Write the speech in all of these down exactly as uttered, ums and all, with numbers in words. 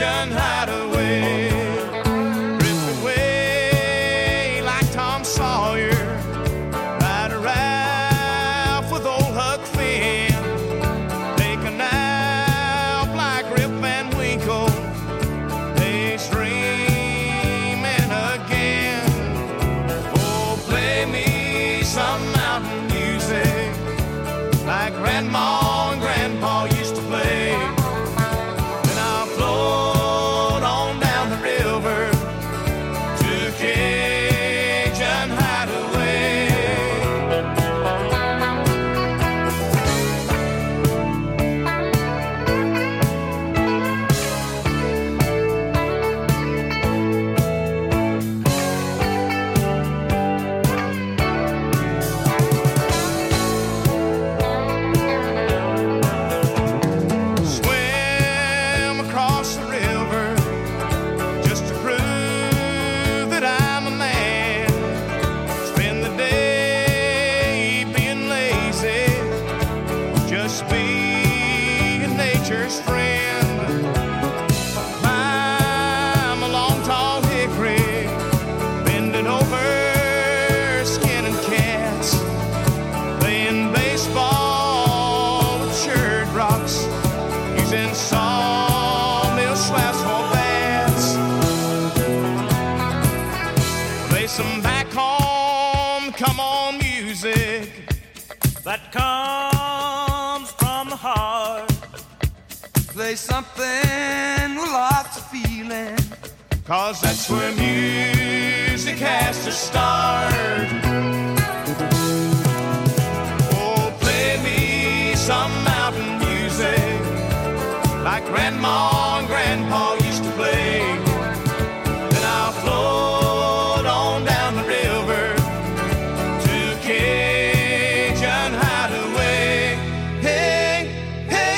Cajun hideaway. Drift away like Tom Sawyer, ride a Ralph with old Huck Finn, take a nap like Rip Van Winkle, daydreaming again. Oh, play me some mountain music like Grandma and Grandpa used to play. Then I'll float on down the river to Cajun Hideaway. Swim across the river just to prove that I'm a man. Spend the day being lazy, just being nature's friend. Climb a long tall hickory, bending over, skinning cats, playing baseball with shirt rocks, using sawmill slabs for bats. Play some back home, come on music that comes from the heart. Play something with lots of feeling, cause that's where music has to start. Oh, play me some mountain music like Grandma and Grandpa used to play. Then I'll float on down the river to Cajun Hideaway. Hey, hey.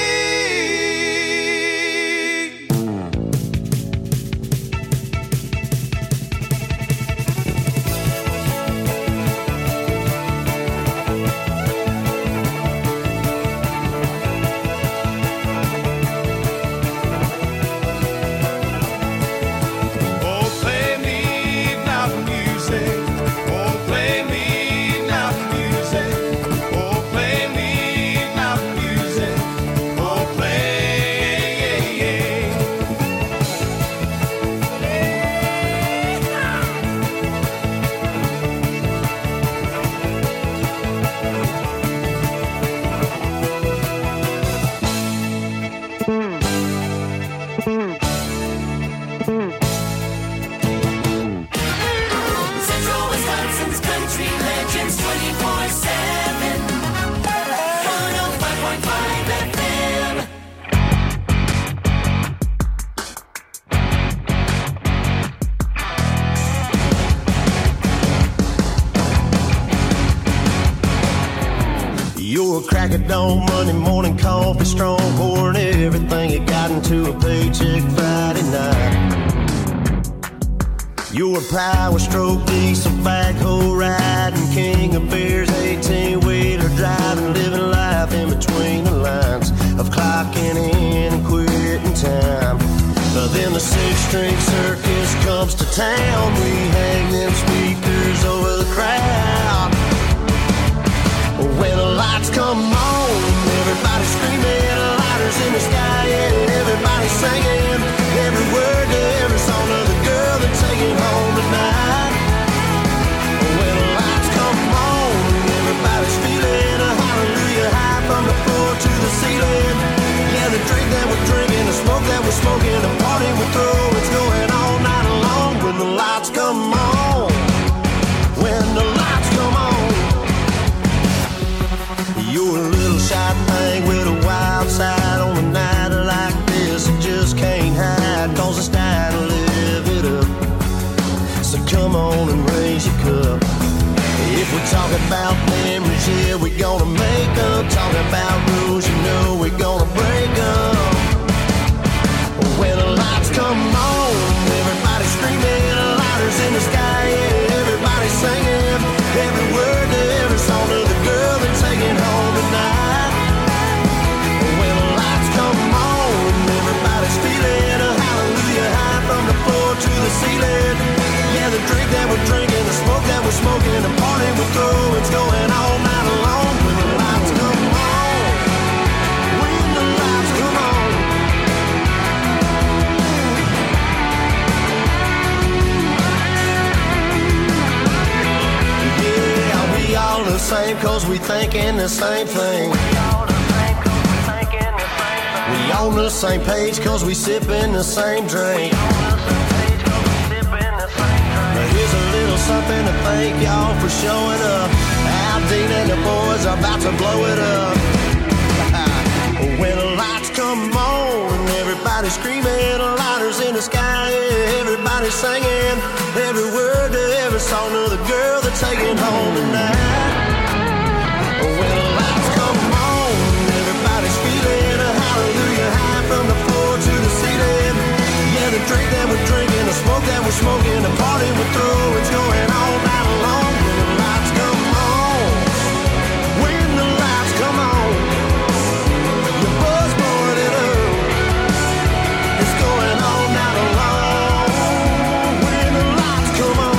Oh, play me mountain music. Oh, play me mountain music. Oh, play me mountain music. Oh, play, yeah, yeah. Central Wisconsin's country legends twenty-four seven. one oh five point five F M. You're a crack of dawn, Monday morning coffee, strong, pouring everything you got into a paycheck Friday night. You're a power stroke, diesel backhoe riding, king of beers, eighteen-wheeler driving, living life in between the lines of clocking in and quitting time. But then the six-string circus comes to town, we hang them speakers over the crowd. When the lights come on, everybody screaming, lighters in the sky, and everybody singing every word to every song of the girl they're taking home tonight. When the lights come on, everybody's feeling a hallelujah high from the floor to the ceiling. Yeah, the drink that we're drinking, the smoke that we're smoking, the party we're throwing, it's going all night long. When the lights come on, when the lights come on. You're a little shy thing with a wild side on a night like this. You just can't hide, cause it's time to live it up. So come on and raise your cup. If we're talking about memories, yeah, we're gonna make them. Talking about rules, you know we're gonna break them. When the lights come on, everybody screaming, lighters in the sky, yeah, everybody singing every word to every song of the girl they're taking home tonight. When the lights come on, everybody's feeling a hallelujah. thinking the same thing. We on the same page cause we sippin' the same drink. Now here's a little something to thank y'all for showing up. Al Dean and the boys are about to blow it up. When the lights come on and everybody's screaming, lighters in the sky, yeah, everybody's singing every word to every song of the girl they're taking home tonight. When the lights come on, everybody's feeling a hallelujah high from the floor to the ceiling. Yeah, the drink that we're drinking, the smoke that we're smoking, the party we're throwing, it's going all night long. When the lights come on, when the lights come on, the buzz blowing it up, it's going all night long. When the lights come on.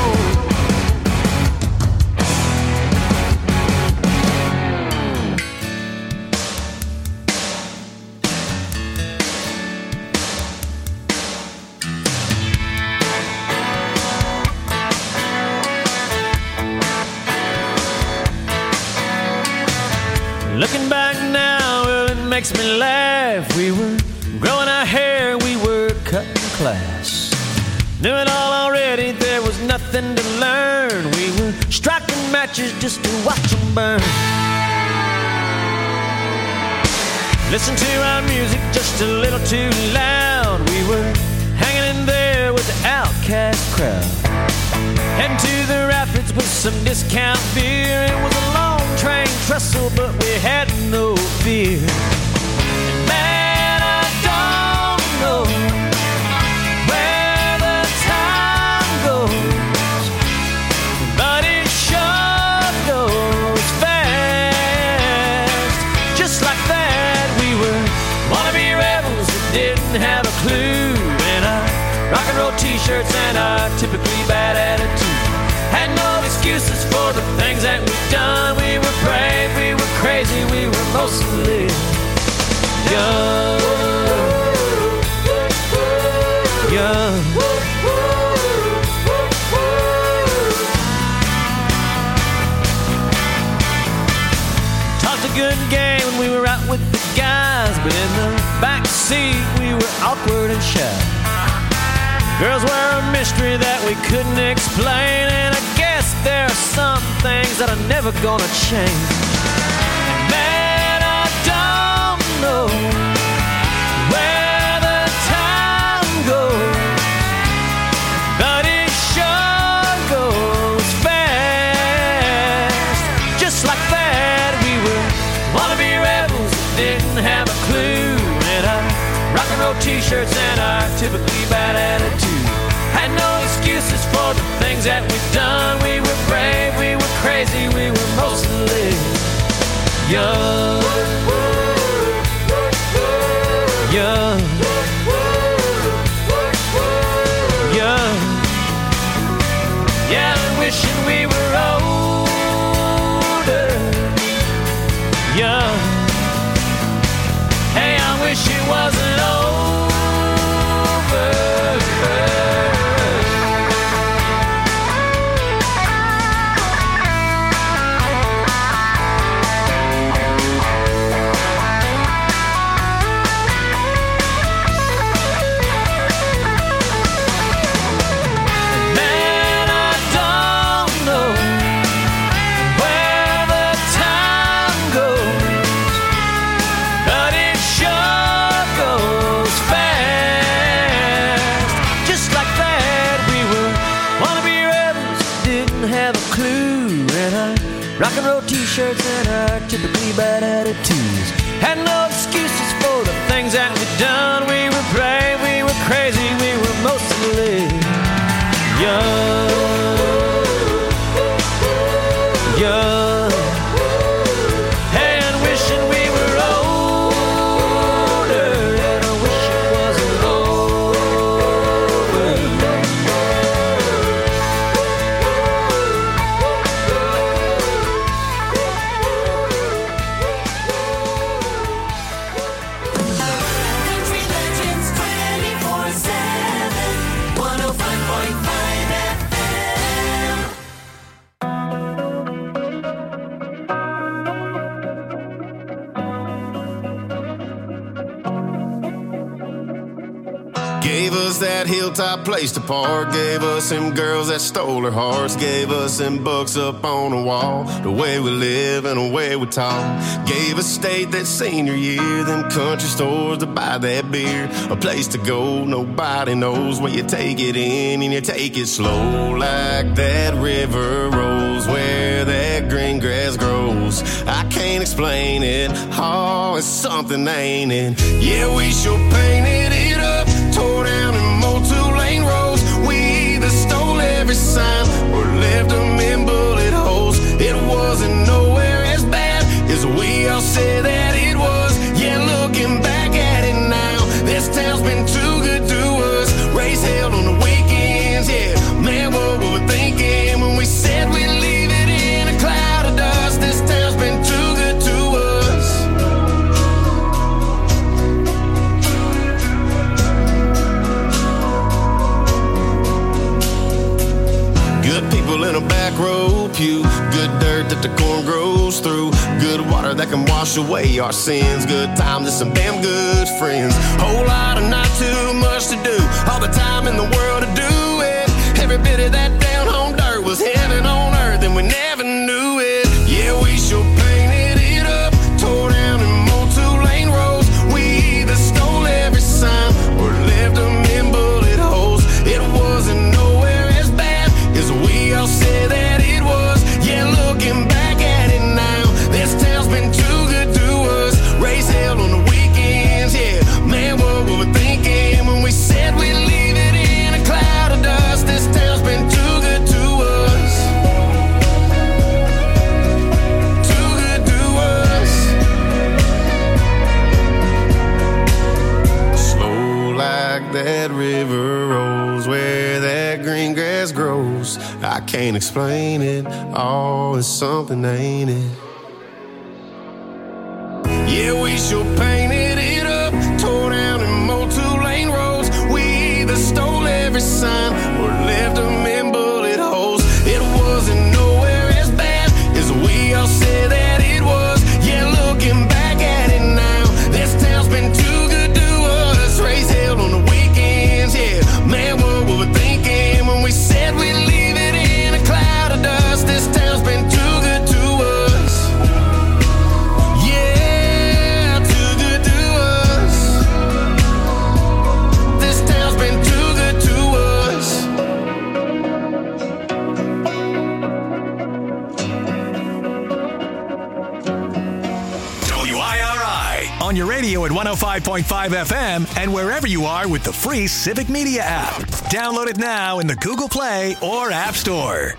Looking back now, well, it makes me laugh. We were growing our hair, we were cutting class. Knew it all already, there was nothing to learn. We were striking matches just to watch them burn. Listen to our music just a little too loud. We were hanging in there with the outcast crowd. Heading to the rapids with some discount beer. It was a long train trestle, but we had no fear. And man, I don't know where the time goes, but it sure goes fast. Just like that, we were wannabe rebels that didn't have a clue. And our rock and roll t-shirts and our typically bad attitude had no excuses for the things that we've done. We were brave, we were crazy, we were mostly young. Young. Talked a good game when we were out with the guys, but in the back seat we were awkward and shy. Girls were a mystery that we couldn't explain, and I guess there are some things that are never gonna change. And man, I don't know where the time goes, but it sure goes fast. Just like that, we were wannabe rebels that didn't have a clue. And our rock and roll t-shirts and our typically bad attitude had no excuses for the things that we've done. We were brave, we were crazy, we were mostly young. Young. Young. Yeah, I'm wishing we were older. Young. Hey, I wish it wasn't over. Rock and roll t-shirts and our typically bad attitudes had no excuses for the things that we've done. We were brave, we were crazy, we were mostly young. Young. Hey, and wishing we were older, and I wish it wasn't over. Country Legends twenty-four seven, one oh five point five F M. Gave us that hilltop place to park. Gave us them girls that stole our hearts. Gave us them books up on the wall. The way we live and the way we talk. Gave us state that senior year. Them country stores to buy that beer. A place to go nobody knows when you take it in and you take it slow. Like that river rolls where that green grass grows. I can't explain it. Oh, it's something, ain't it? Yeah, we sure painted it up. Tore down and mowed two-lane roads. We either stole every sign or left them in bullet holes. It wasn't nowhere as bad as we all said that it was. Yeah, looking back at it now, this town's been too good to us. Race held on the weekends, yeah. Man, what were we thinking when we said we'd leave it in a cloud of dust? This town's been too good to us. Good people in a back row pew. Good dirt that the corn grows through. Good water that can wash away our sins. Good times and some damn good friends. Whole lot of not too much to do. All the time in the world to do it. Every bit of that down home dirt was heaven on earth and we never knew it. Yeah, we sure painted it up. Tore down and mowed two-lane roads. We either stole every sign or left them in bullet holes. It wasn't nowhere as bad as we all said that it was. Yeah, looking back at it now, this town's been too good to us. Race held on the weekends, yeah. Man, what were we thinking when we said we'd leave it in a cloud of dust? This town's been too good to us. Too good to us. Slow like that river rolls where that green grass grows. I can't explain it. Oh, it's something, ain't it? Yeah, we sure painted it up. Tore down and mowed two-lane roads. We either stole every sign or left them in bullet holes. It wasn't nowhere as bad as we all said that it was. Yeah, looking back at it now, this town's been too good to us. Race held on the weekends, yeah. Man, what were we thinking when we said we'd leave it in a cloud of dust? This town's been too good to us. Yeah, too good to us. This town's been too good to us. W I R I on your radio at one oh five point five F M and wherever you are with the free Civic Media app. Download it now in the Google Play or App Store.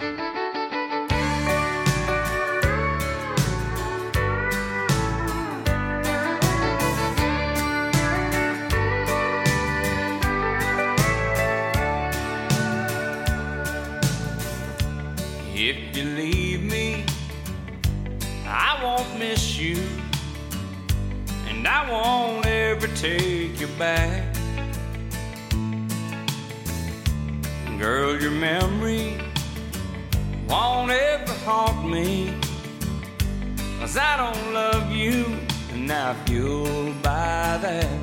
If you leave me, I won't miss you, and I won't ever take you back. Girl, your memory won't ever haunt me, 'cause I don't love you, and now if you'll buy that,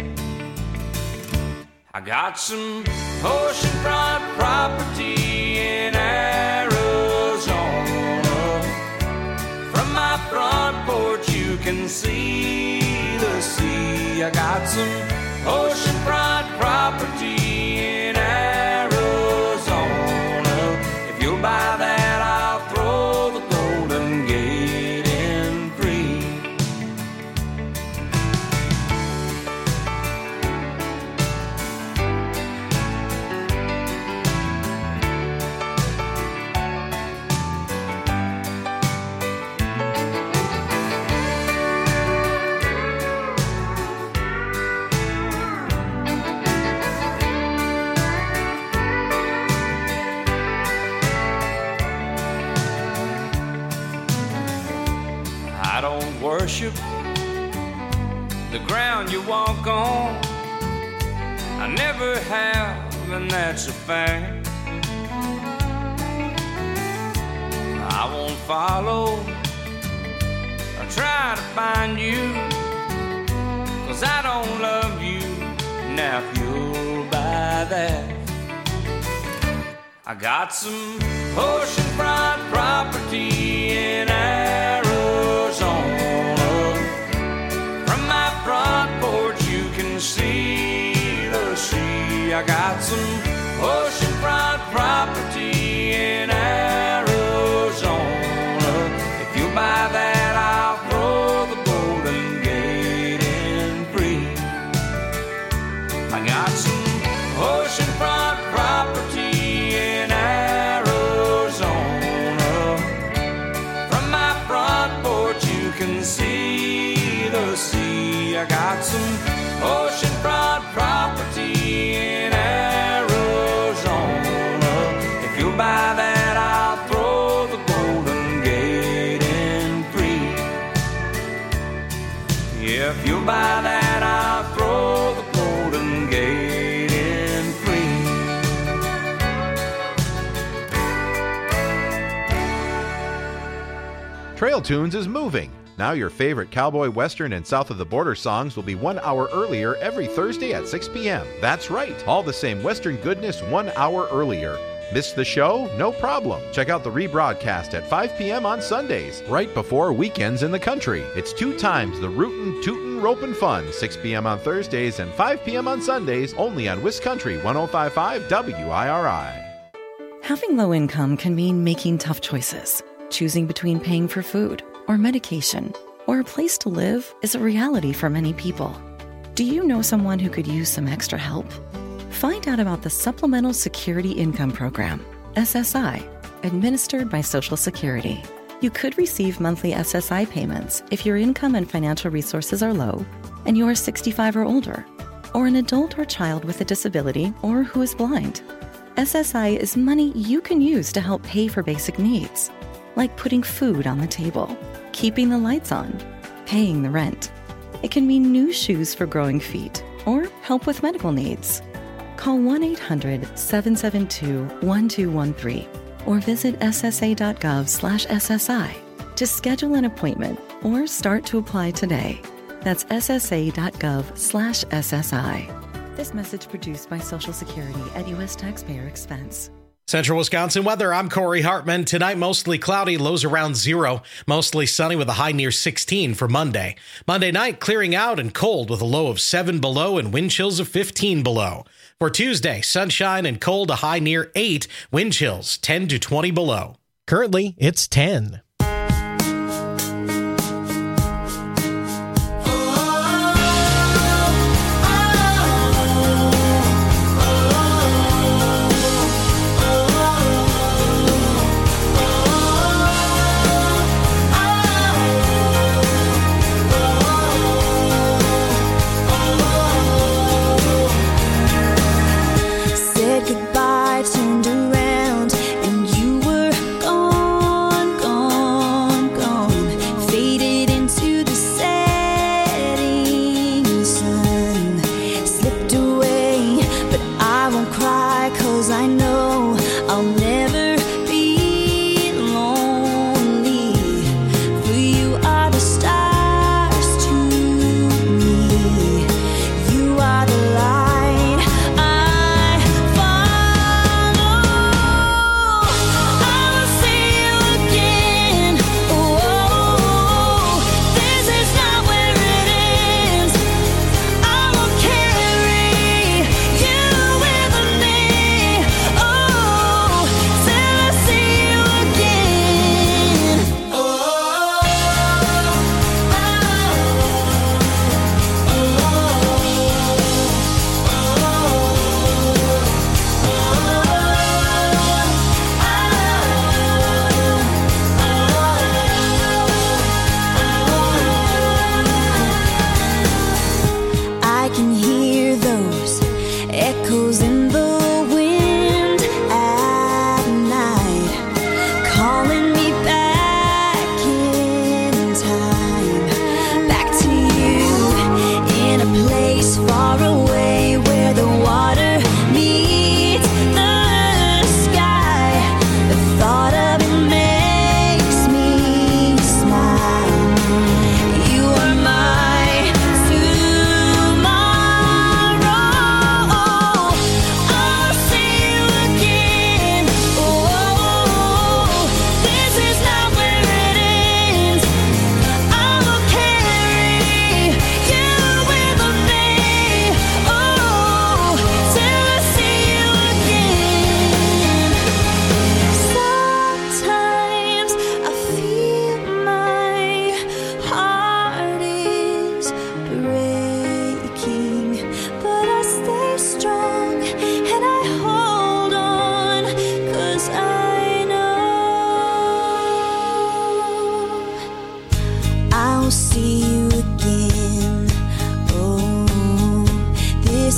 I got some oceanfront property in Arizona. From my front porch you can see the sea. I got some oceanfront property in Arizona. If you'll buy that, I'll throw the Golden Gate in free. I don't worship the ground you walk on. I never have, and that's a fact. I won't follow or try to find you, 'cause I don't love you. Now if you'll buy buy that. I got some oceanfront property in Arizona. From my front porch you can see the sea. I got some oceanfront property in Arizona. If you buy that, I'll throw the Golden Gate in free. I got some oceanfront property in Arizona. From my front porch you can see the sea. I got some oceanfront property in Arizona. If you buy that, I'll throw the Golden Gate in free. If you buy that, I'll throw the Golden Gate in free. Trail Tunes is moving. Now your favorite cowboy, western, and south of the border songs will be one hour earlier every Thursday at six p.m. That's right, all the same western goodness one hour earlier. Miss the show? No problem. Check out the rebroadcast at five p.m. on Sundays, right before weekends in the country. It's two times the rootin', tootin', ropin' fun, six p.m. on Thursdays and five p.m. on Sundays, only on Wiscountry one oh five point five W I R I. Having low income can mean making tough choices. Choosing between paying for food or medication or a place to live is a reality for many people. Do you know someone who could use some extra help? Find out about the Supplemental Security Income Program, S S I, administered by Social Security. You could receive monthly S S I payments if your income and financial resources are low and you are sixty-five or older, or an adult or child with a disability or who is blind. S S I is money you can use to help pay for basic needs, like putting food on the table, keeping the lights on, paying the rent. It can mean new shoes for growing feet or help with medical needs. Call one eight hundred seven seven two one two one three or visit ssa.gov slash SSI to schedule an appointment or start to apply today. That's ssa.gov slash SSI. This message produced by Social Security at U S taxpayer expense. Central Wisconsin weather, I'm Corey Hartman. Tonight, mostly cloudy, lows around zero. Mostly sunny with a high near sixteen for Monday. Monday night, clearing out and cold with a low of seven below and wind chills of fifteen below. For Tuesday, sunshine and cold, a high near eight, wind chills ten to twenty below. Currently, it's ten. Goodbye, turned around, and you were gone, gone.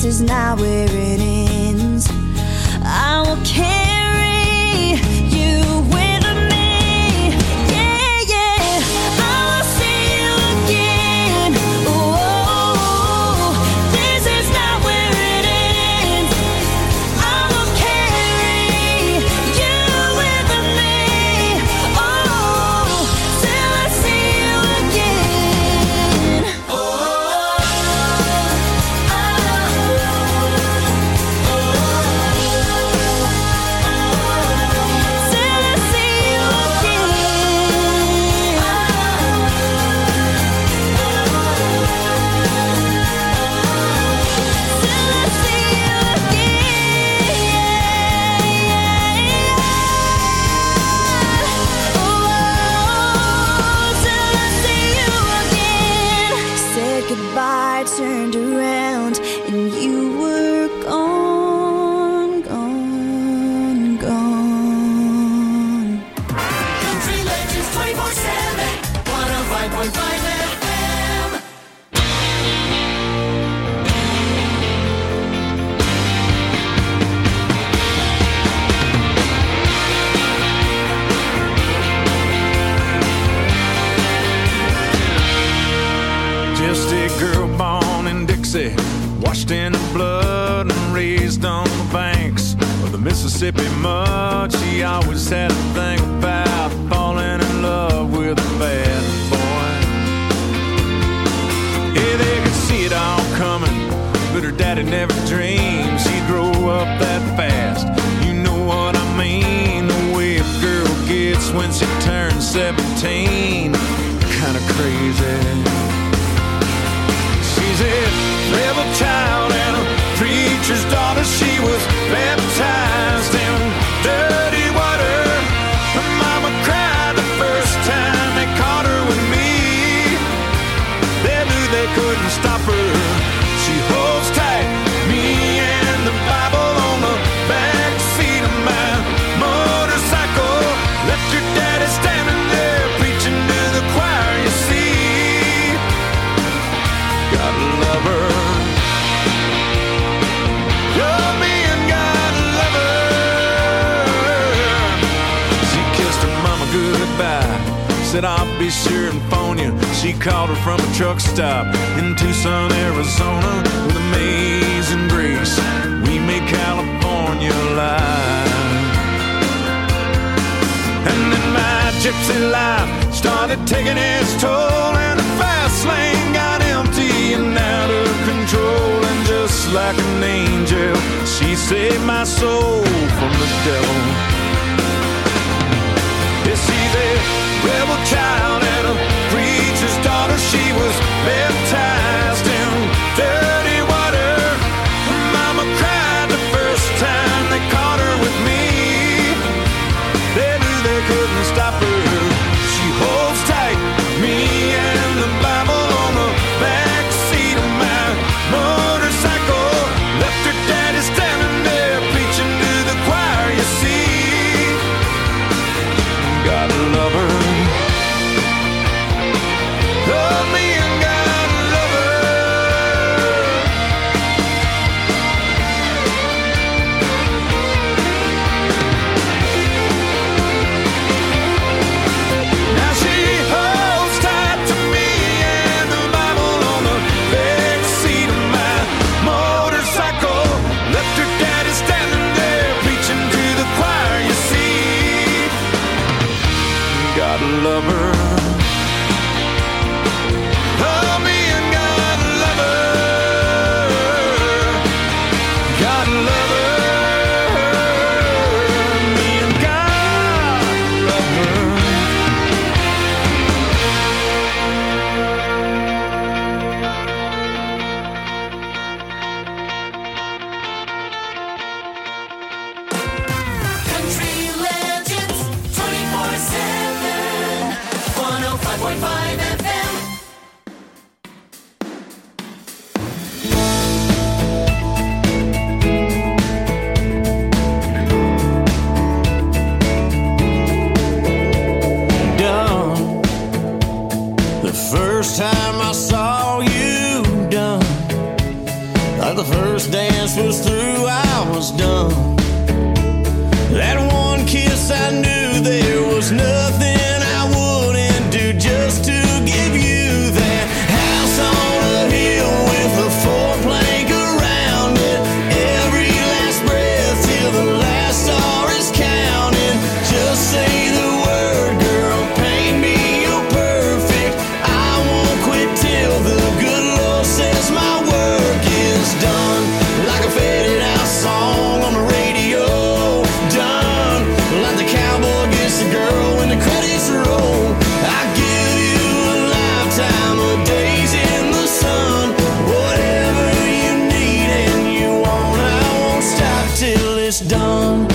this is not where it ends. I will carry you with me. Yeah, yeah. I will see you again. Oh, this is not where it ends. I will carry you with me. Oh, till I see you again. Oh, goodbye, turned around, and you were gone, gone, gone. Country Legends twenty-four seven, one oh five point five F M. Just a girl born in Dixie, washed in the blood and raised on the banks of the Mississippi mud. She always had a thing about falling in love with a bad boy. Yeah, they could see it all coming, but her daddy never dreamed she'd grow up that fast. You know what I mean, the way a girl gets when she turns seventeen. Kinda crazy. She's a rebel child and a preacher's daughter. She was baptized in dirty water. Her mama cried the first time they caught her with me. They knew they couldn't stop her. She holds tight, me and the Bible on the back seat of my motorcycle. Left your daddy standing there preaching to the choir, you see. Gotta love her. Love me and gotta love her. She kissed her mama goodbye, said I'll be sure and phone you. She called her from a truck stop in Tucson, Arizona. With amazing grace, we made California alive. And then my gypsy life started taking its toll, and the fast lane got empty and out of control. And just like an angel, she saved my soul from the devil. Yes, she's a rebel child and a preacher's daughter. She was baptized in dirty water. Her mama cried the first time they caught her with me. They knew they couldn't stop her. She holds tight, me and the Bible on the back seat of my motorcycle. Left her daddy standing there preaching to the choir, you see. Gotta love her. Love me and gotta love dance was through, I was done. That one kiss, I knew there was nothing I wouldn't do just to give you that house on a hill with a four plank around it. Every last breath till the last star is counting. Just say the word, girl, paint me you're perfect. I won't quit till the good Lord says my work is done. Like a faded out song on the radio, done. Like the cowboy gets the girl when the credits roll. I give you a lifetime of days in the sun. Whatever you need and you want, I won't stop till it's done.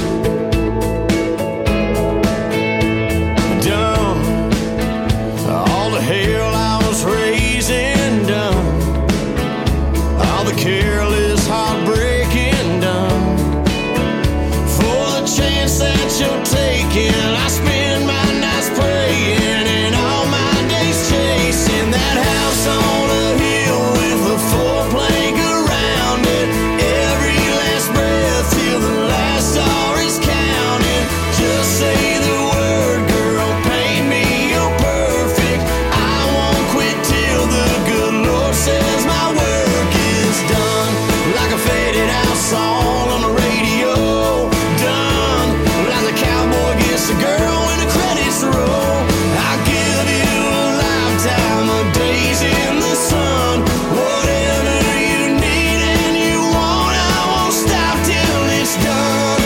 Done. All the hell I was raising, done. All the careless heartbreaking, done. For the chance that you're taking, I spend my nights praying and all my days chasing that house on a hill with a four plank around it. Every last breath till the last star is counting. Just say the word, girl, paint me you're perfect. I won't quit till the good Lord says my work is done. Like a faded out song on the radio, done. Like the cowboy gets the girl when the credits roll. I give you a lifetime of days in the sun. Whatever you need and you want, I won't stop till it's done.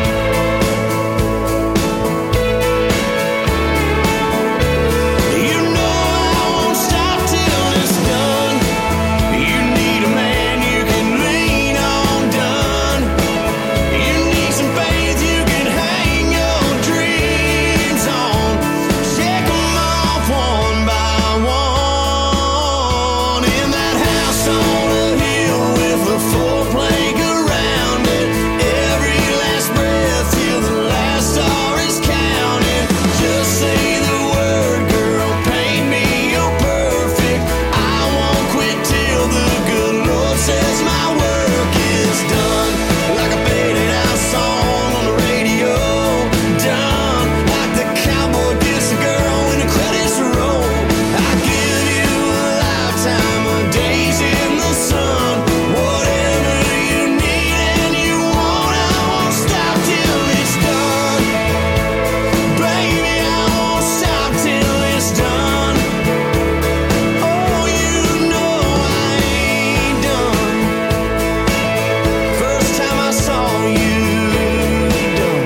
You know I won't stop till it's done. You need a man you can lean on, done. You need some faith you can hang your dreams on. Check 'em off one by one. In that house on a hill with a four plank around it. Every last breath till the last star is counting. Just say the word, girl, paint me you're perfect. I won't quit till the good Lord says my work is done. Like a faded out song on the radio, done. Like the cowboy gets the girl when the credits roll. I give you a lifetime of days in the sun. Whatever you need and you want, I won't stop till it's done. Baby, I won't stop till it's done. Oh, you know I ain't done. First time I saw you, done.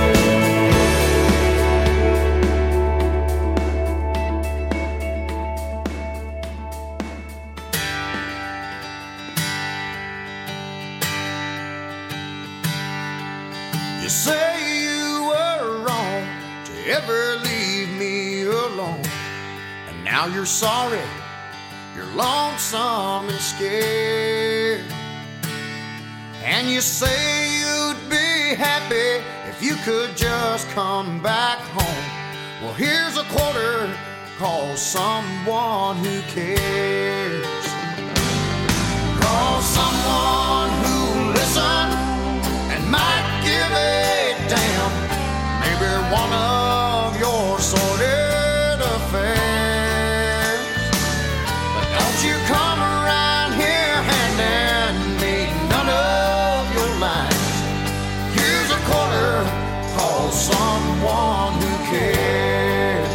You say you were wrong to ever leave me alone, and now you're sorry, you're lonesome and scared. And you say you'd be happy if you could just come back home. Well, here's a quarter, call someone who cares. Call someone who'll listen and might give a damn. Maybe one of your sordid affairs. But don't you come around here handing me none of your lines. Here's a quarter, call someone who cares.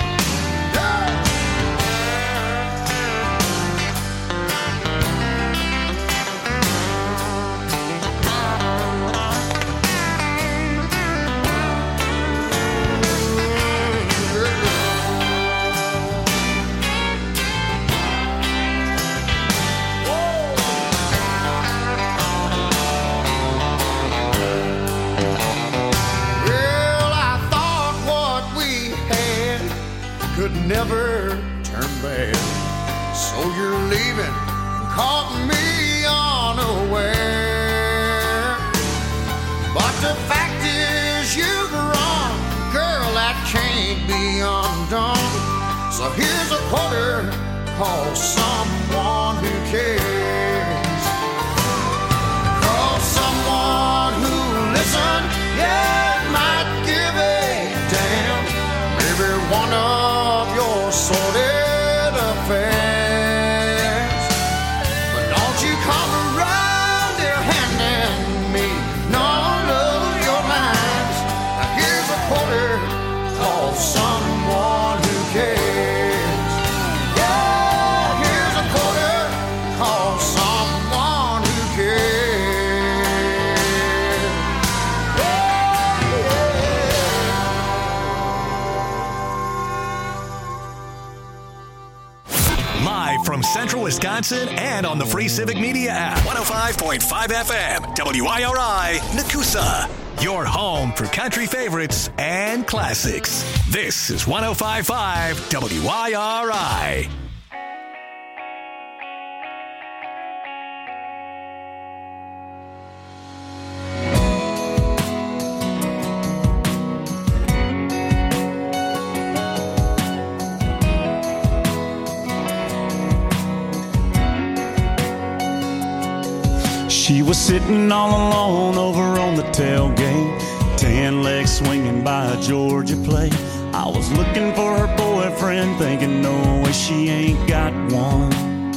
Never turn bad. So you're leaving, caught me unaware. But the fact is you've run, girl, that can't be undone. So here's a quarter, call someone who cares. Wisconsin, and on the free Civic Media app. one oh five point five F M, W I R I, Nakusa. Your home for country favorites and classics. This is one oh five point five W I R I. She was sitting all alone over on the tailgate, tan legs swinging by a Georgia plate. I was looking for her boyfriend, thinking no way she ain't got one.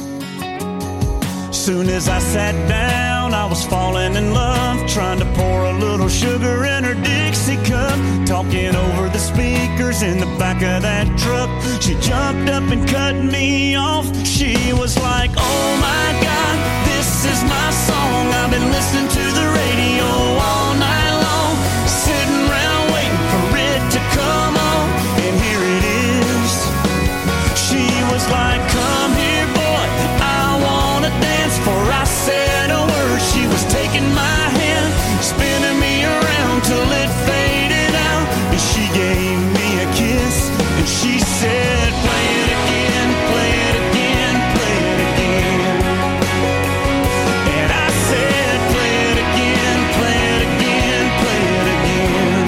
Soon as I sat down, I was falling in love, trying to pour a little sugar in her Dixie cup, talking over the speakers in the back of that truck. She jumped up and cut me off. She was like, oh my God, this is my song. I've been listening to the radio all night long, sitting around waiting for it to come on, and here it is. She was like, come here boy, I wanna dance. For I said a word, she was taking my hand, spinning me around till it faded out, and she gave me a kiss, and she said, play it again, play it again, play it again. And I said, play it again, play it again, play it again.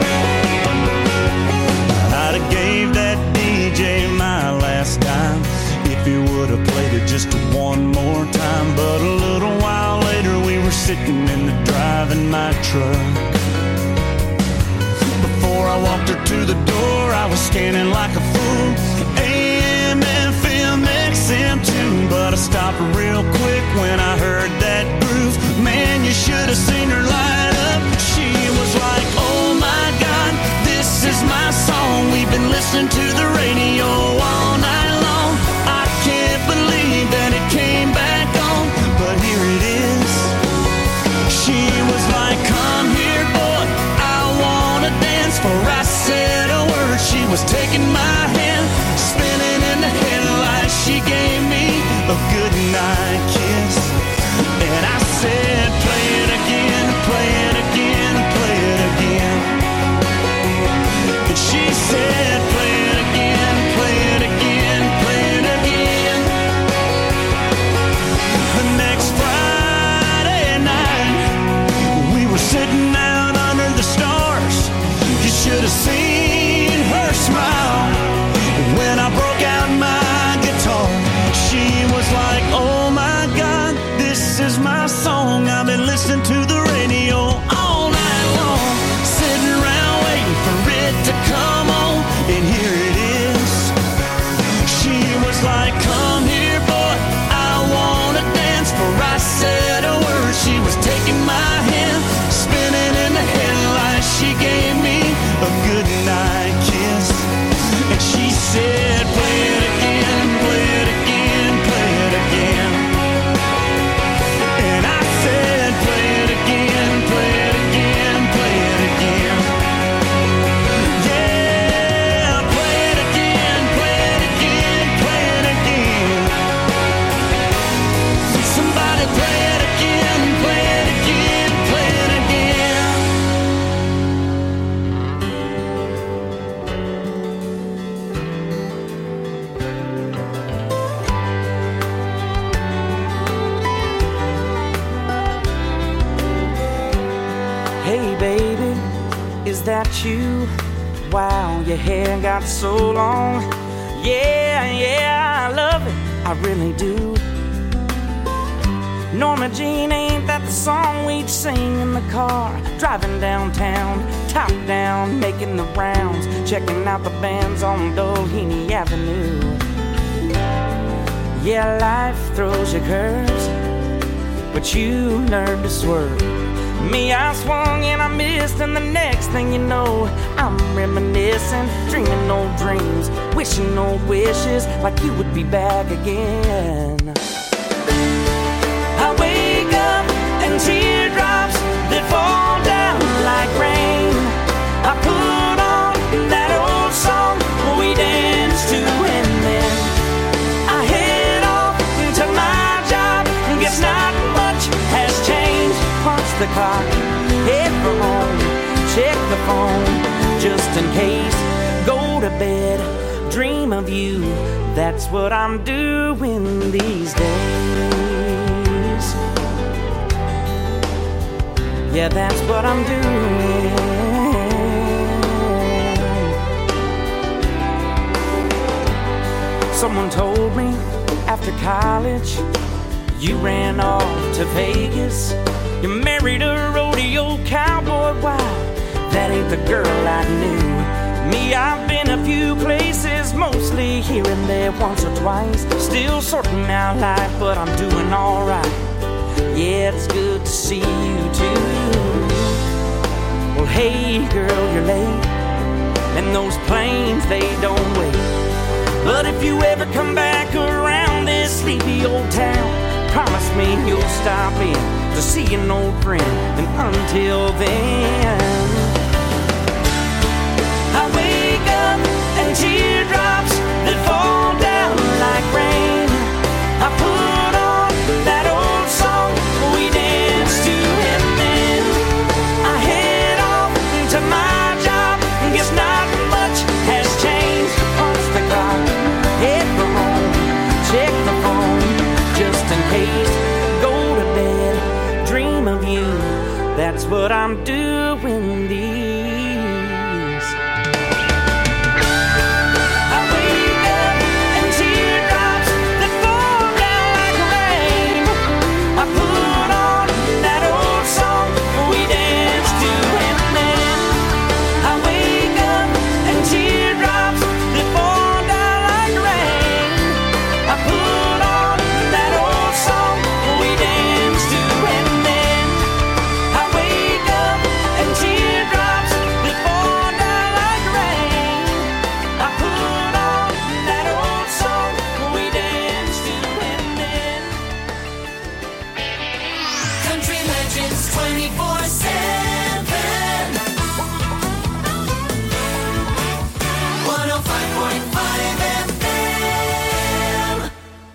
I'd have gave that D J my last dime if he would have played it just one more time. But a little while later we were sitting in the drive in my truck. Before I walked her to the door, I was scanning like a fool, A M, F M, X M too. But I stopped real quick when I heard that groove. Man, you should have seen her light up. She was like, oh my God, this is my song. We've been listening to the radio all night long. I can't believe that it came back on, but here it is. She was like, come here boy, I wanna dance. For I said a word, she was taking my hand, spinning in the headlights. She gave me a good night kiss, and I said, play it again, play it again, play it again. And she said, play it again, play it again, play it again. The next Friday night, we were sitting out under the stars. You should have seen her smile when I broke out my guitar. She was like, oh my God, this is my song. I've been listening to the radio all night long, sitting around waiting for it to come on, and here it is. She was like, come here boy, I wanna dance. For I said a word, she was taking my hand, spinning in the headlights. She gave me a good night kiss, and she said, play it again, play it again, play it again. And I said, play it again, play it again, play it again. Yeah, play it again, play it again, play it again. Somebody play it again, play it again, play it again. Hey baby, is that you? Wow, your hair got so long. Yeah, yeah, I love it, I really do. Norma Jean, ain't that the song we'd sing in the car? Driving downtown, top down, making the rounds, checking out the bands on Doheny Avenue. Yeah, life throws you curves, but you learn to swerve. Me, I swung and I missed, and the next thing you know, I'm reminiscing, dreaming old dreams, wishing old wishes, like you would be back again. I wake up and teardrops that fall down like rain. I put on that old song we danced to, and then I head off to my clock, head for home, check the phone, just in case, go to bed, dream of you, that's what I'm doing these days. Yeah, that's what I'm doing. Someone told me after college you ran off to Vegas. You married a rodeo cowboy. Wow, that ain't the girl I knew. Me, I've been a few places, mostly here and there once or twice. Still sorting out life, but I'm doing alright. Yeah, it's good to see you too. Well, hey girl, you're late, and those planes, they don't wait. But if you ever come back around this sleepy old town, promise me you'll stop in to see an old friend. And until then, I wake up and teardrops that fall down like rain. I put on that old song we danced to, and then I head off to my job. Guess not much has changed. Punch the clock, head for home, check the phone, just in case, go to bed, dream of you, that's what I'm doing these. I wake up and teardrops that fall down like rain. I put on that old song we danced to, and then I wake up and teardrops that fall down like rain. I put on that old song we danced to, and then I wake up and teardrops that fall down like rain. I put on that old song we danced to, and then Country Legends twenty-four seven. one oh five point five F M.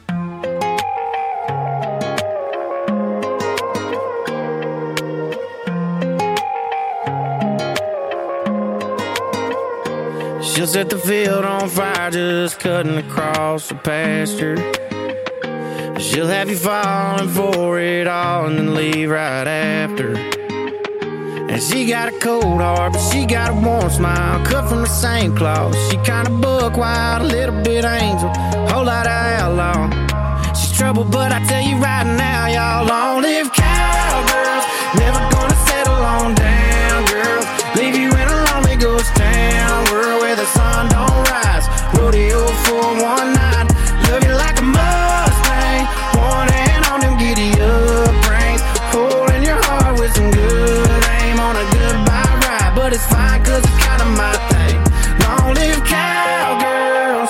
She'll set the field on fire just cutting across the pasture. She'll have you falling for it all and then leave right after. And she got a cold heart, but she got a warm smile, cut from the same cloth. She kinda buck wild, a little bit angel, whole lot of outlaw. She's trouble, but I tell you right now, y'all, long live cowgirls. Never gonna settle on down, girls. Leave you in a lonely ghost town, world where the sun don't rise. Rodeo for one night, love you like a Mustang. One hand on them giddy up reins, holding your heart with some good aim on a goodbye ride. But it's fine, cause it's kinda my thing. Long live cowgirls.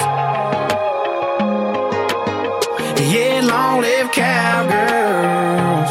Yeah, long live cowgirls.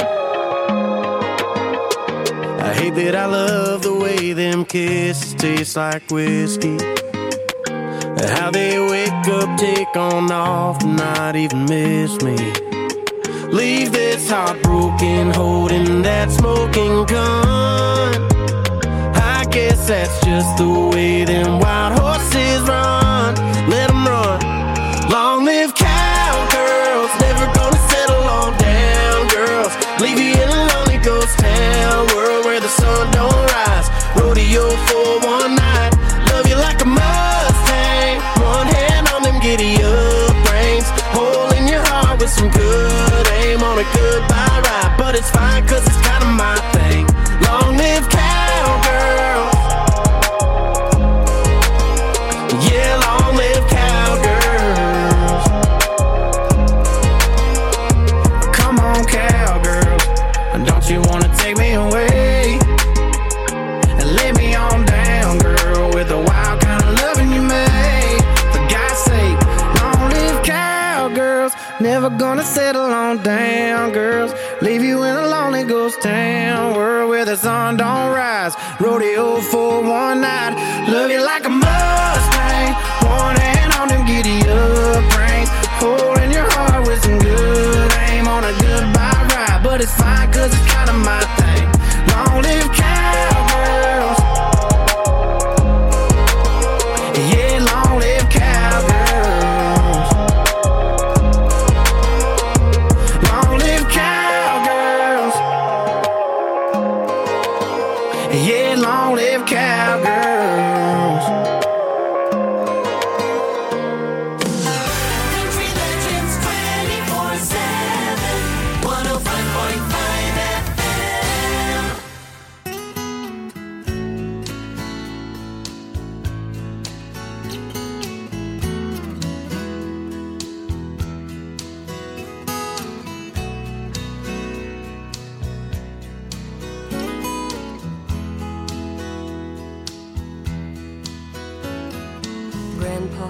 I hate that I love the way them kisses taste like whiskey. How they wake up, take on off, and not even miss me. Leave this heartbroken, holding that smoking gun. I guess that's just the way them wild horses run. Let them run. Long live cowgirls, never gonna settle on down, girls. Leave you in a lonely ghost town, world where the sun don't rise. Rodeo for one night, love you like a Mustang. One hand on them giddy up reins, holding your heart with some good aim on a goodbye ride. But it's fine, cause it's kinda my thing. Long live cowgirls. Yeah, long live cowgirls. Come on, cowgirls, don't you wanna take me away and lay me on down, girl, with the wild kind of loving you made. For God's sake, long live cowgirls. Never gonna settle on down, girls. Leave you in a lonely ghost town, world where the sun don't rise. Rodeo for one night, love you like a Mustang. One hand on them giddy up reins, holding your heart with some good aim on a goodbye ride. But it's fine, cause it's kinda my thing. Yeah, long live cowgirls. Country Legends twenty-four seven, one oh five point five F M. Grandpa,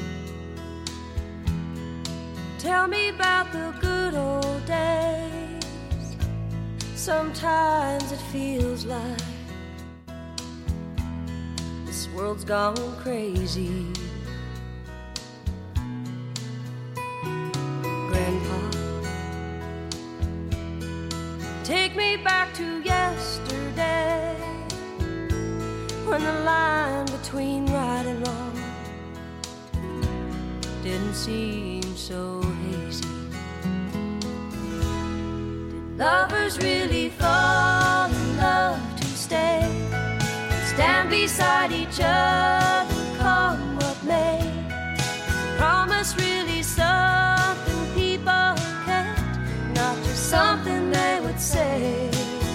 tell me about the good old days. Sometimes it feels like this world's gone crazy. Grandpa, take me back to yesterday, when the line between right and wrong didn't seem so hazy. Did lovers really fall in love to stay, stand beside each other, come what may? Is promise really something people kept, not just something they would say?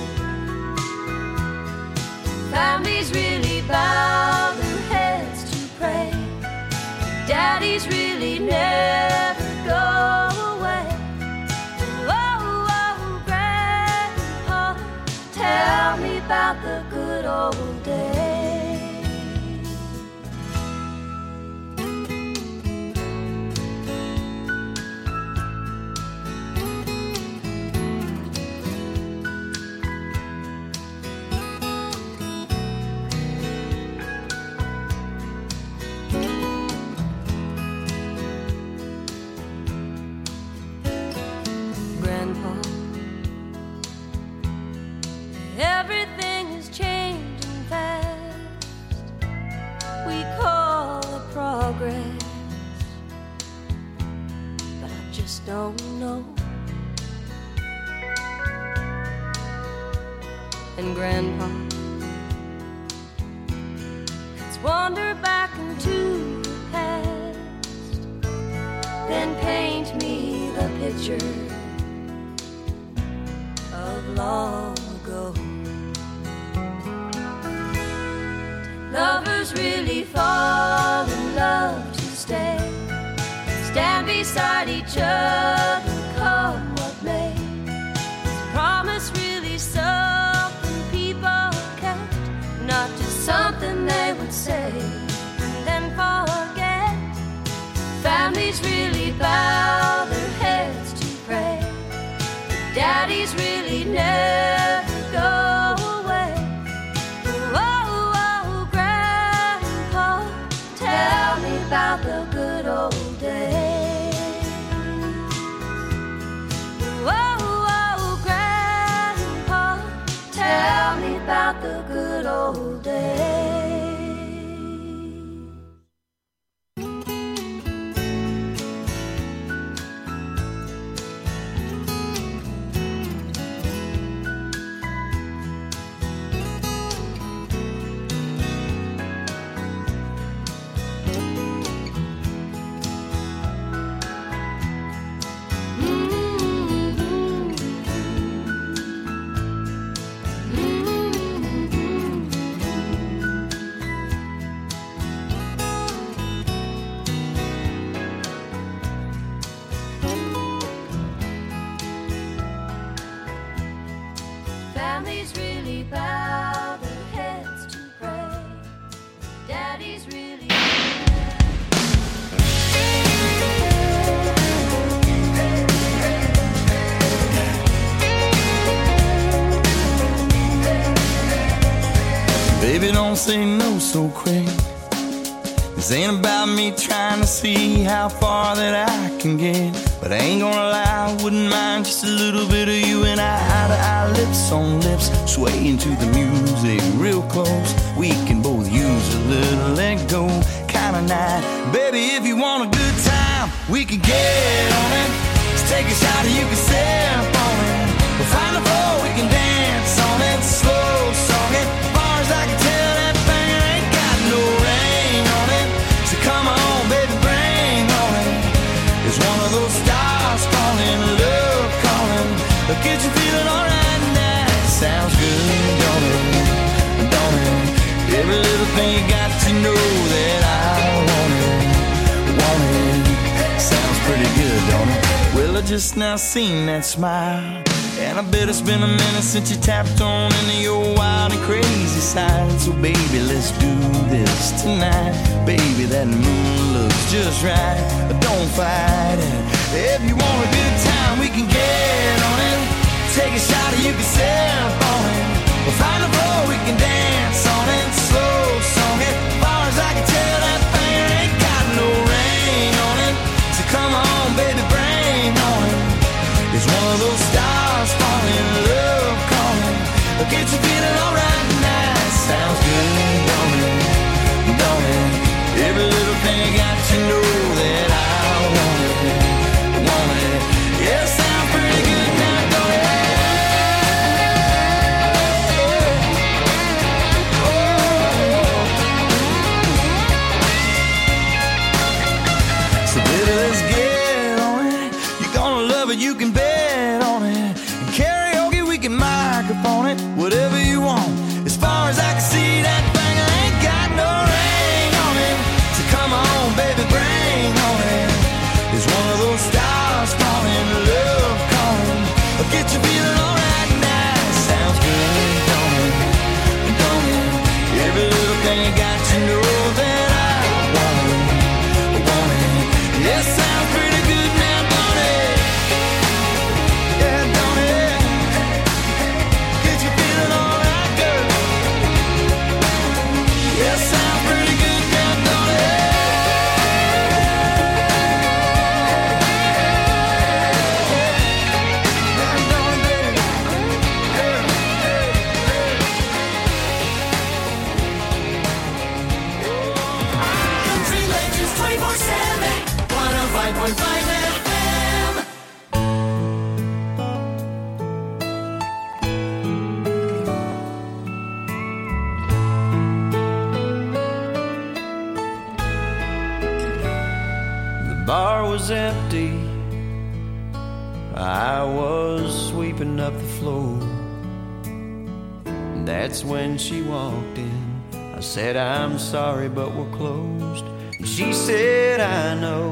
Families really bow their heads to pray, daddies really never go away. Oh, oh, Grandpa, tell me about the good old days. Grandpa, everything is changing fast. We call it progress, but I just don't know. And Grandpa, let's wander back into the past, then paint me the picture of long ago. Did lovers really fall in love to stay, stand beside each other, come what may? Is promise really something people kept, not just something they would say and then forget? Families really bow their heads to pray, daddies really never go away. Oh, oh, Grandpa, tell me about the good old days. Oh, oh, Grandpa, tell me about the good old days. Families really bow their heads to pray, daddies really. Baby, don't say no so quick. This ain't about me trying to see how far that I can get, but I ain't gonna lie, I wouldn't mind just a little bit of you and I, eye to eye, lips on lips, swaying to the music real close. We can both use a little let go kind of night. Baby, if you want a good time, we can get on it. Let's take a shot and you can sip on it. We'll find the floor, we can dance on it. Slow song it. just now seen that smile. And I bet it's been a minute since you tapped on into your wild and crazy side. So baby, let's do this tonight. Baby, that moon looks just right. Don't fight it. If you want a good time, we can get on it. Take a shot or you can sip on it. We'll find a floor, we can dance on it. Slow song it. As far as I can tell, that thing ain't got no rain on it. So come on, baby, bring on it. It's one of those stars falling, love calling. Get you feeling alright tonight. Sounds good, don't it? Don't it? Every little thing got to know that I want it, want it. Yeah, it sounds pretty good now, don't it? So baby, let's get on it. You're gonna love it, you can bet on it. And karaoke, we can microphone it. Whatever you want. As far as I can see, that thing ain't got no ring on it. So come on, baby, bring on it. It's one of those stars falling, love calling. I'll get you feeling alright now. Sounds good, don't it? Don't it? Every little thing got to know that I want it, want it. Yeah, sounds pretty good now, don't it? Yeah, don't it? Get you feeling alright, girl. Yeah, sounds pretty good now, don't it? Country Legends twenty-four seven, one oh five point five F M. The bar was empty. I was sweeping up the floor. That's when she walked in. I said, I'm sorry, but we're closed. She said, I know,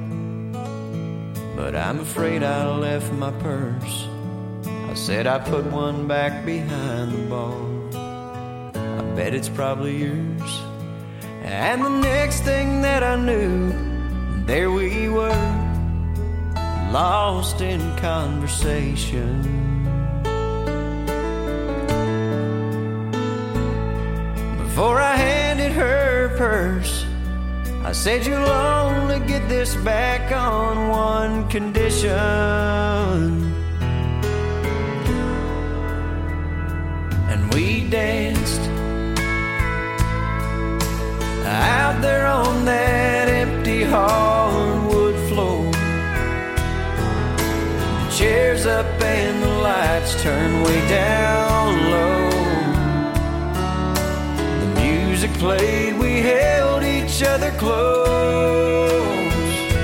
but I'm afraid I left my purse. I said, I put one back behind the bar. I bet it's probably yours. And the next thing that I knew, there we were, lost in conversation. Before I handed her purse, I said, you'll only get this back on one condition. And we danced out there on that empty hardwood floor. The chairs up and the lights turned way down low. The music played, we held each other close,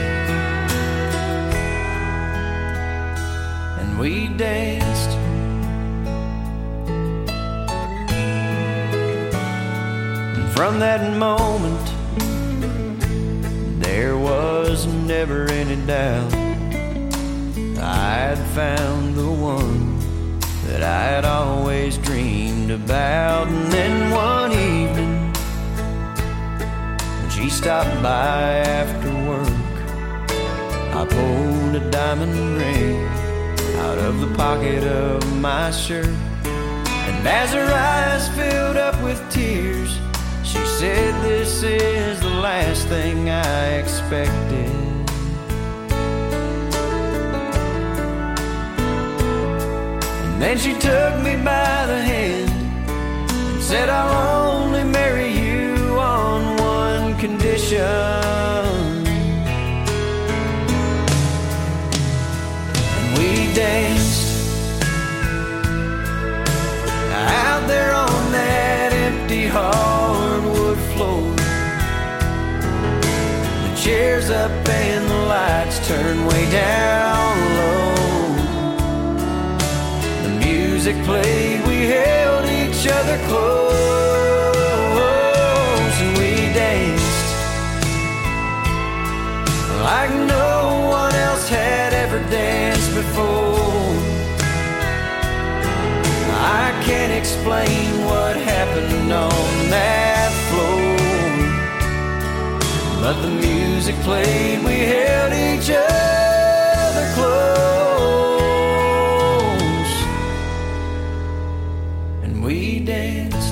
and we danced. And from that moment, there was never any doubt I'd found the one that I had always dreamed about. And then one evening, when she stopped by after work, I pulled a diamond ring out of the pocket of my shirt. And as her eyes filled up with tears, she said, this is the last thing I expected. And then she took me by the hand and said, I'll only marry you on one condition. And we danced out there on that empty hardwood floor. The chairs up and the lights turned way down low. Music played, we held each other close, and we danced like no one else had ever danced. before. I can't explain what happened on that floor, but the music played, we held each other close, and we danced.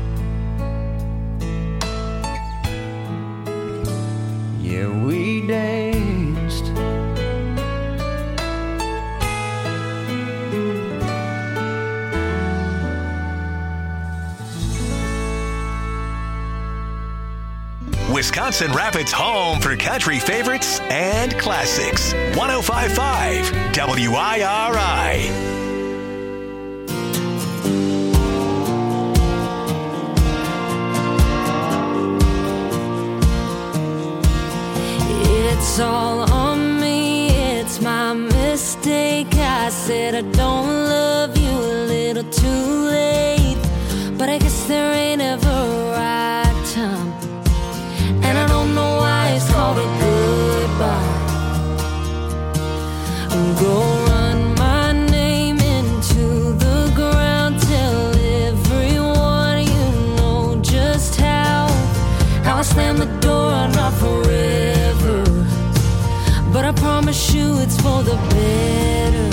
Yeah, we danced. Wisconsin Rapids' home for country favorites and classics. one oh five point five W I R I. It's all on me, it's my mistake. I said I don't love you a little too late, but I guess there ain't ever a right time, and I don't know why it's called a goodbye. Go run my name into the ground, tell everyone you know just how, how I slam the door, not forever, but I promise you it's for the better.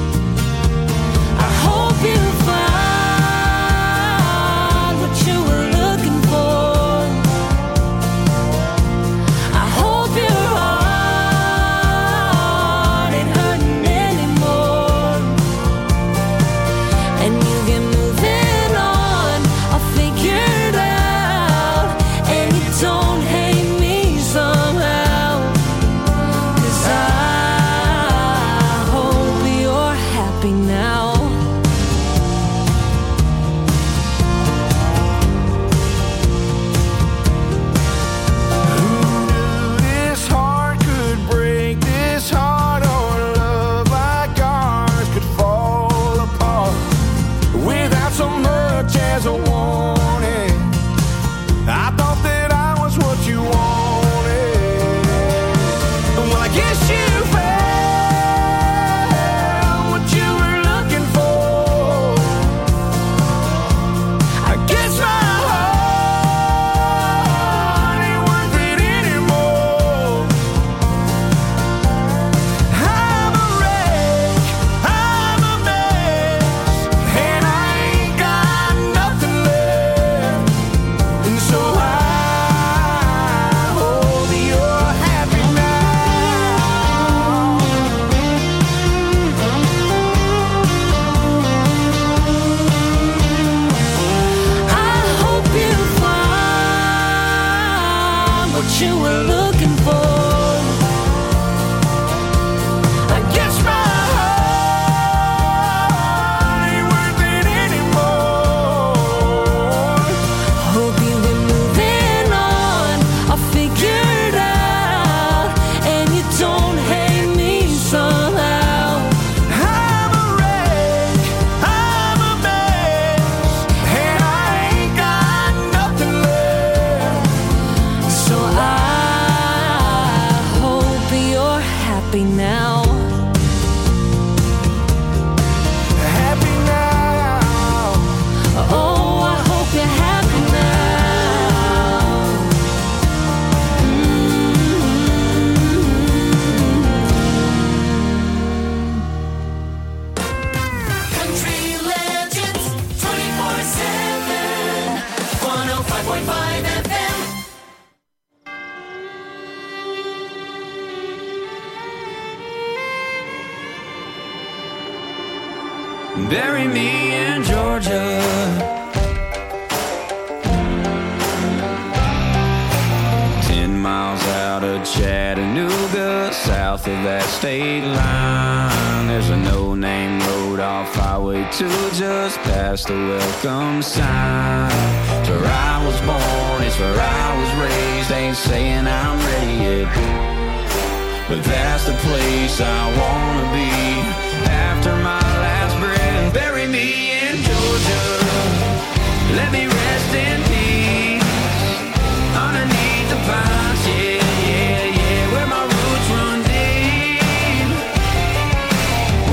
I hope you find what you were looking for. I hope your heart ain't hurting anymore, and you get moving on. I'll figure it out, and you don't hate me somehow. 'Cause I hope you're happy now. This heart could break, this heart or love like ours could fall apart without so much as a warning. I thought that I was what you wanted. Well, I guess you found what you were looking for. I guess my heart ain't worth it anymore. I'm a wreck, I'm a mess, and I ain't got nothing left. And so I hope you're happy now. I hope you find what you were looking for. I guess my heart ain't worth it anymore. Hope you get moving on. I'll figure it out, and you don't hate me somehow. I'm a wreck, I'm a mess, and I ain't got nothing left. So I hope you're happy now. Happy now. Oh, I hope you're happy now. Country legends twenty-four seven. one oh five point five F M. Bury me in Georgia. Ten miles out of Chattanooga, south of that state line, there's a no-name road off Highway two, just past the welcome sign. It's where I was born, it's where I was raised. Ain't saying I'm ready yet, but that's the place I wanna be after my last breath. Bury me in Georgia, let me rest in peace underneath the pines. Yeah, yeah, yeah, where my roots run deep.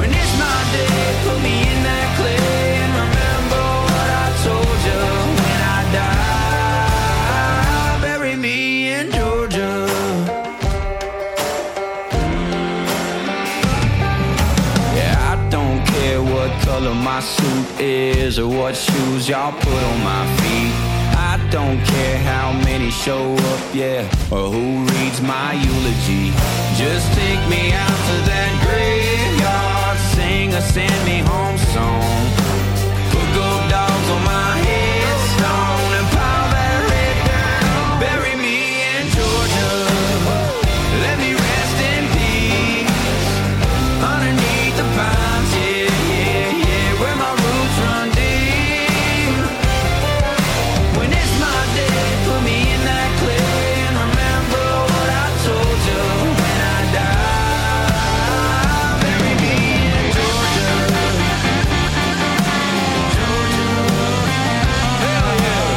cares what shoes y'all put on my feet. I don't care how many show up, yeah, or who reads my eulogy. Just take me out to that graveyard, sing a send me home song. Put gold dogs on my headstone and pile that red dirt. Bury me in Georgia, let me rest in peace underneath the pines, yeah, yeah, yeah, where my roots run deep. When it's my day, put me in that clay and remember what I told you when I die. Bury me in Georgia, Georgia, hell yeah.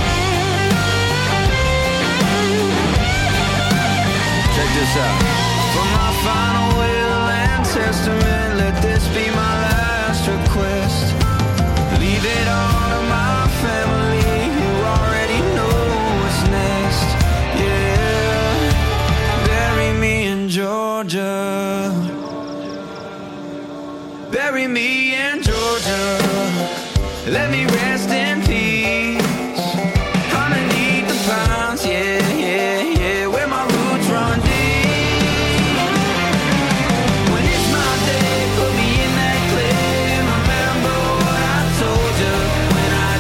Check this out. For my final will and testament, let this be my last request. Leave it all to my family, you already know what's next. Yeah, bury me in Georgia. Bury me in Georgia. Let me rest in peace underneath the pines, yeah, yeah, yeah, where my roots run deep. When it's my day, put me in that clay and remember what I told you when I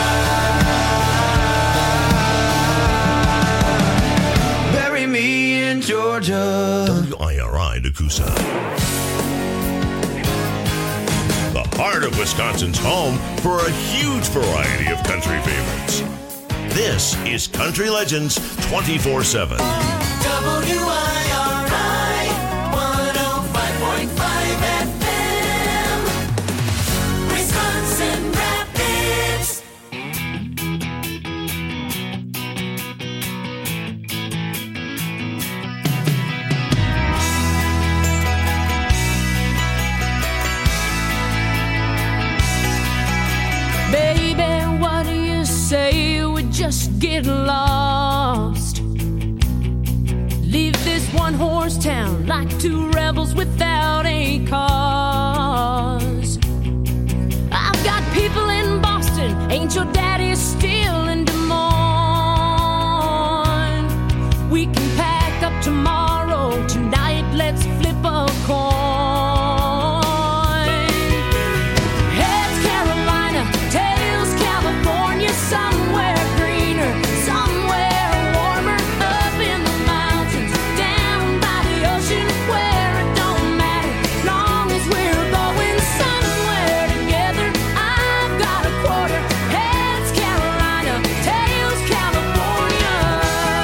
die. Bury me in Georgia. W I R I Nakusa. The heart of Wisconsin's home for a huge variety of country favorites. This is Country Legends twenty-four seven. W I R I one oh five point five F M, Wisconsin Rapids. Baby, what do you say we just get lost? Leave this one horse town like two rebels without a cause. I've got people in Boston, ain't your daddy still